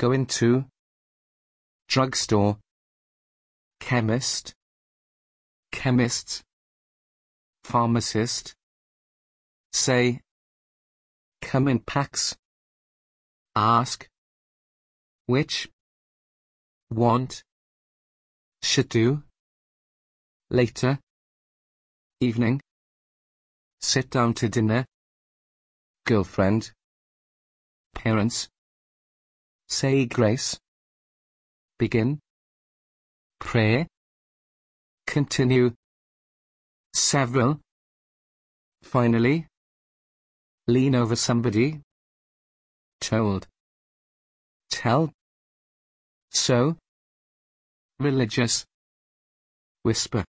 Go into. Drugstore. Chemist. Chemists. Pharmacist. Say. Come in packs. Ask. Which. Want. Should do. Later. Evening. Sit down to dinner. Girlfriend. Parents. Say grace. Begin. Pray. Continue. Several. Finally. Lean over somebody. Told. Tell. So. Religious. Whisper.